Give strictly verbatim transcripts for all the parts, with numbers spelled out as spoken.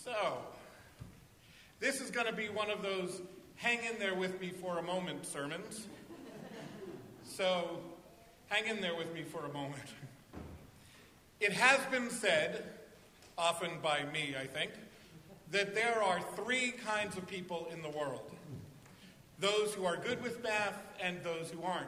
So, this is going to be one of those hang in there with me for a moment sermons. So, hang in there with me for a moment. It has been said, often by me, I think, that there are three kinds of people in the world. Those who are good with math and those who aren't.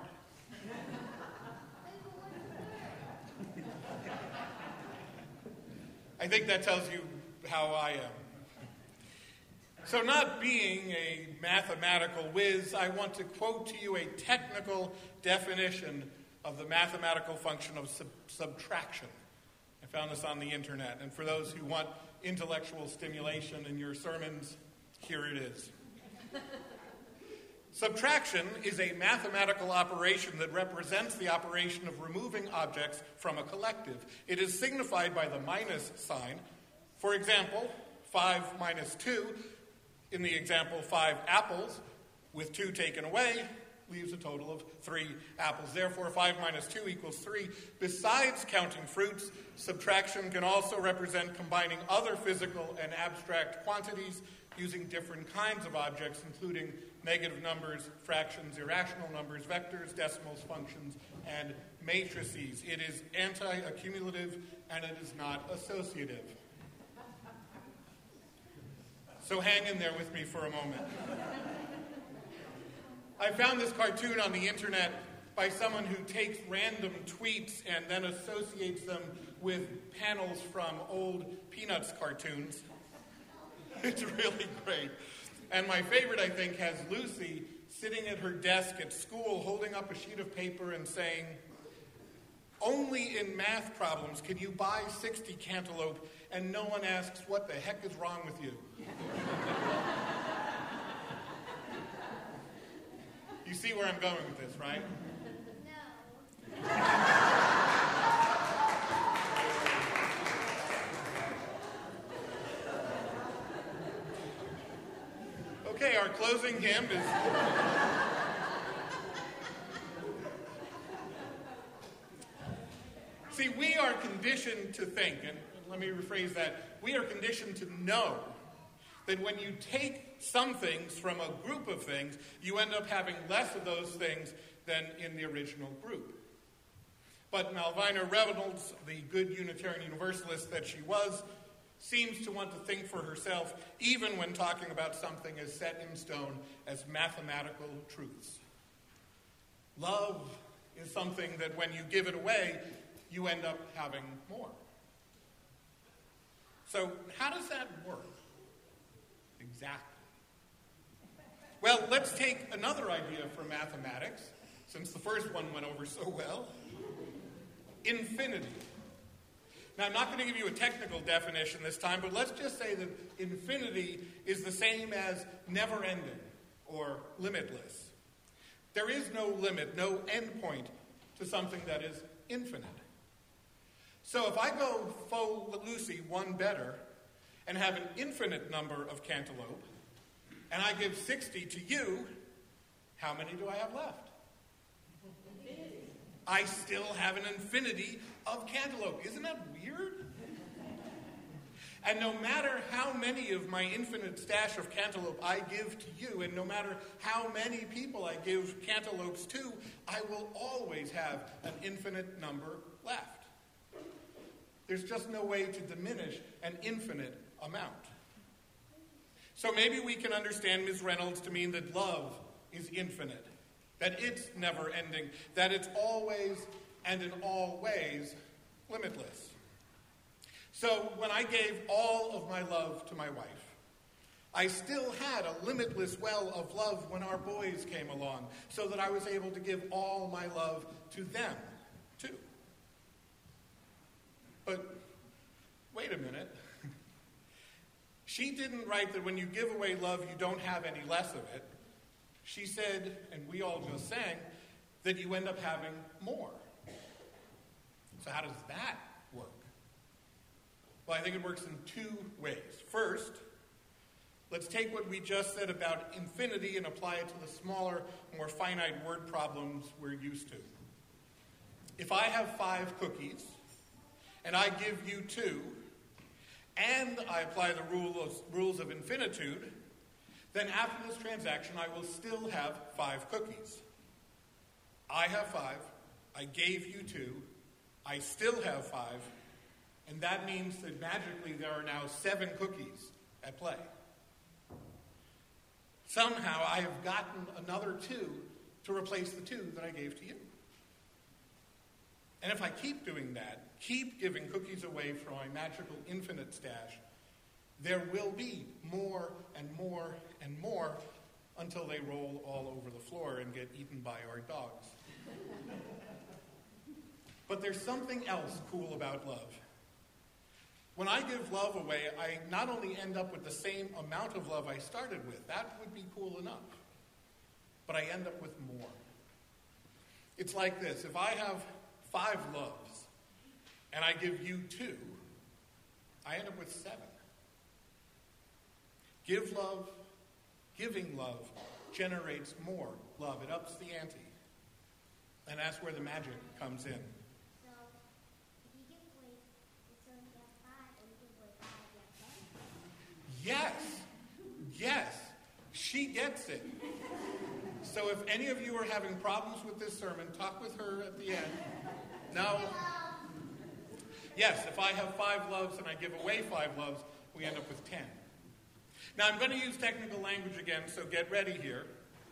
I think that tells you how I am. So, not being a mathematical whiz, I want to quote to you a technical definition of the mathematical function of sub- subtraction. I found this on the internet, and for those who want intellectual stimulation in your sermons, here it is. Subtraction is a mathematical operation that represents the operation of removing objects from a collective. It is signified by the minus sign. For example, five minus two, in the example, five apples, with two taken away, leaves a total of three apples. Therefore, five minus two equals three. Besides counting fruits, subtraction can also represent combining other physical and abstract quantities using different kinds of objects, including negative numbers, fractions, irrational numbers, vectors, decimals, functions, and matrices. It is anti-accumulative, and it is not associative. So hang in there with me for a moment. I found this cartoon on the internet by someone who takes random tweets and then associates them with panels from old Peanuts cartoons. It's really great. And my favorite, I think, has Lucy sitting at her desk at school holding up a sheet of paper and saying, "Only in math problems can you buy sixty cantaloupe and no one asks what the heck is wrong with you." You see where I'm going with this, right? No. Okay, our closing hymn is... See, we are conditioned to think, and let me rephrase that, we are conditioned to know that when you take some things from a group of things, you end up having less of those things than in the original group. But Malvina Reynolds, the good Unitarian Universalist that she was, seems to want to think for herself, even when talking about something as set in stone as mathematical truths. Love is something that when you give it away, you end up having more. So how does that work? Exactly. Well, let's take another idea from mathematics, since the first one went over so well. Infinity. Now, I'm not going to give you a technical definition this time, but let's just say that infinity is the same as never-ending or limitless. There is no limit, no endpoint to something that is infinite. So if I go faux Lucy one better and have an infinite number of cantaloupe, and I give sixty to you, how many do I have left? Infinity. I still have an infinity of cantaloupe. Isn't that weird? And no matter how many of my infinite stash of cantaloupe I give to you, and no matter how many people I give cantaloupes to, I will always have an infinite number left. There's just no way to diminish an infinite amount. So maybe we can understand Miz Reynolds to mean that love is infinite, that it's never ending, that it's always and in all ways limitless. So when I gave all of my love to my wife, I still had a limitless well of love when our boys came along, so that I was able to give all my love to them, too. But wait a minute. She didn't write that when you give away love, you don't have any less of it. She said, and we all just sang, that you end up having more. So how does that work? Well, I think it works in two ways. First, let's take what we just said about infinity and apply it to the smaller, more finite word problems we're used to. If I have five cookies, and I give you two, and I apply the rule of, rules of infinitude, then after this transaction, I will still have five cookies. I have five. I gave you two. I still have five. And that means that magically there are now seven cookies at play. Somehow I have gotten another two to replace the two that I gave to you. And if I keep doing that, keep giving cookies away from my magical infinite stash, there will be more and more and more until they roll all over the floor and get eaten by our dogs. But there's something else cool about love. When I give love away, I not only end up with the same amount of love I started with, that would be cool enough, but I end up with more. It's like this. If I have five loves and I give you two, I end up with seven. Give love, giving love generates more love. It ups the ante. And that's where the magic comes in. So, if you give away, it's only get five, and you give away five, you get ten? Yes. Yes. She gets it. So if any of you are having problems with this sermon, talk with her at the end. No. Yes, if I have five loves and I give away five loves, we end up with ten. Now I'm going to use technical language again, so get ready here.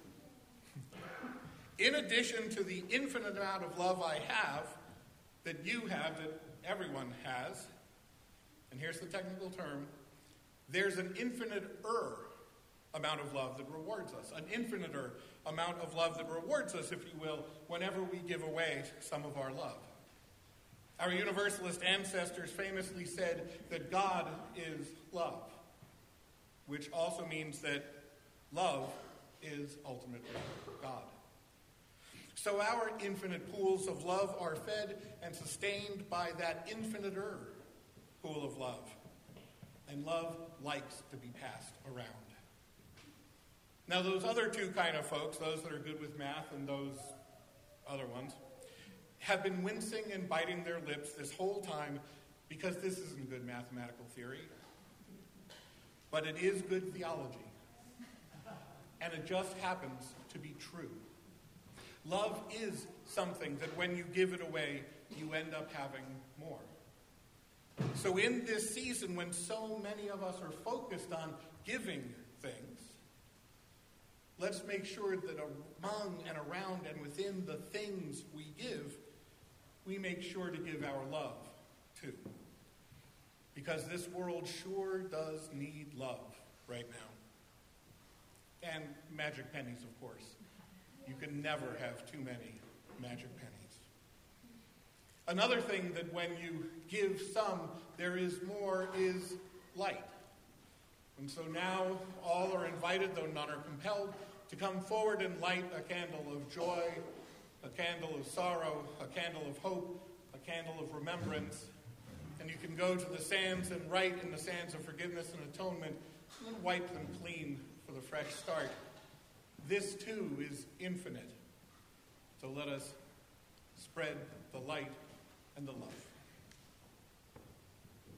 In addition to the infinite amount of love I have, that you have, that everyone has, and here's the technical term, there's an infinite-er amount of love that rewards us, an infinite-er amount of love that rewards us, if you will, whenever we give away some of our love. Our Universalist ancestors famously said that God is love, which also means that love is ultimately God. So our infinite pools of love are fed and sustained by that infinite-er pool of love. And love likes to be passed around. Now those other two kind of folks, those that are good with math and those other ones, have been wincing and biting their lips this whole time because this isn't good mathematical theory. But it is good theology. And it just happens to be true. Love is something that when you give it away, you end up having more. So in this season, when so many of us are focused on giving things, let's make sure that among and around and within the things we give, we make sure to give our love too. Because this world sure does need love right now. And magic pennies, of course. You can never have too many magic pennies. Another thing that when you give some, there is more, is light. And so now all are invited, though none are compelled, to come forward and light a candle of joy, a candle of sorrow, a candle of hope, a candle of remembrance. And you can go to the sands and write in the sands of forgiveness and atonement, and then wipe them clean for the fresh start. This too is infinite. So let us spread the light and the love.